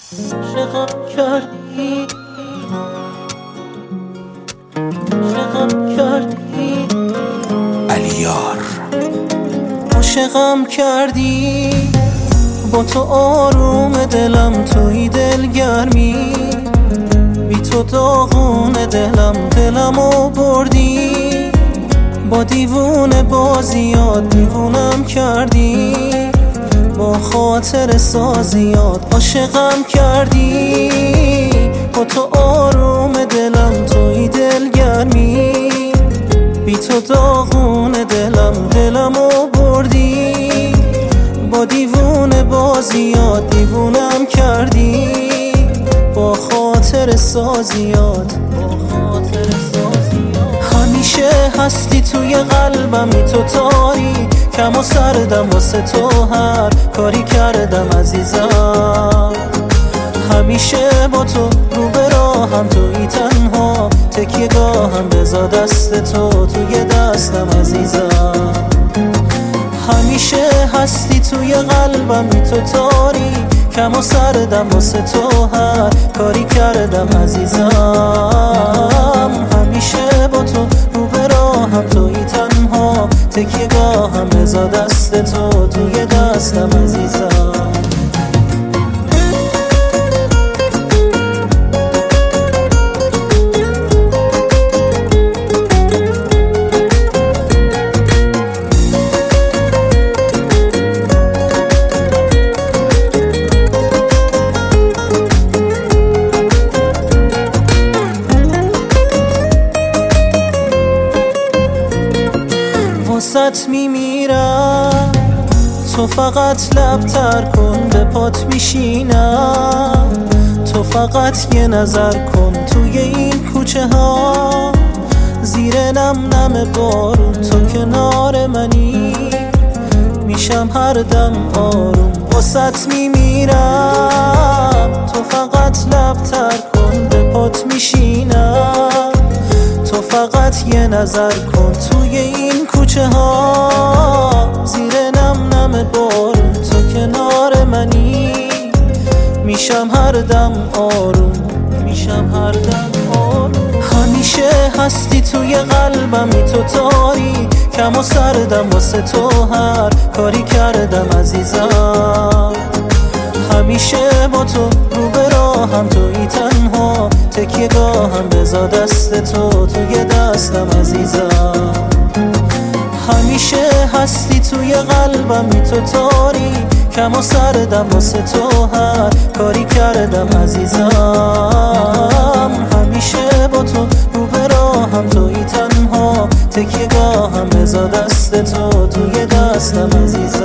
عاشقم کردی، عاشقم کردی علیار. عاشقم کردی، با تو آروم دلم، توی دلگرمی، بی تو داغون دلمو بردی، با دیوونه بازیات دیوونم کردی، با خاطر سازیات عاشقم کردی، با تو آروم دلم، توی دلگرمی، بی تو داغون دلمو بردی، با دیوونه بازیات دیوونم کردی، با خاطر سازیات همیشه هستی توی قلبمی، تو تاری کم و سردم واسه تو هر کاری کردم عزیزم، همیشه با تو رو به راهم، توی تنها تکیه گاهم، بذار دست تو توی دستم عزیزم، همیشه هستی توی قلبمی، تو تاری کم و سردم واسه تو هر کاری کردم عزیزم، همیشه با تو رو به راهم، توی تنها تکیه گاهم، بذار دست تو توی دستم عزیزم. واسط میمیرم، تو فقط لب تر کن، به پات میشینم، تو فقط یه نظر کن، توی این کوچه ها زیر نم بارون، تو کنار منی، میشم هر دم آروم، واسط میمیرم، تو فقط لب تر کن، به پات میشینم، تو فقط یه نظر کن، توی این کوچه ها زیر نم بارون، تو کنار منی، میشم هر دم آروم، میشم هر دم آروم، همیشه هستی توی قلبمی، تو تاری کم و سردم واسه تو هر کاری کردم عزیزم، همیشه با تو رو به راهم، توی تنها تکیه گاهم، بذار دست تو توی دستم عزیزم، همیشه هستی توی قلبمی، تو تاری کم و سردم واسه تو هر کاری کردم عزیزم، همیشه با تو رو به راهم، توی تنها تکیه گاهم، بذار دست تو توی دستم عزیزم.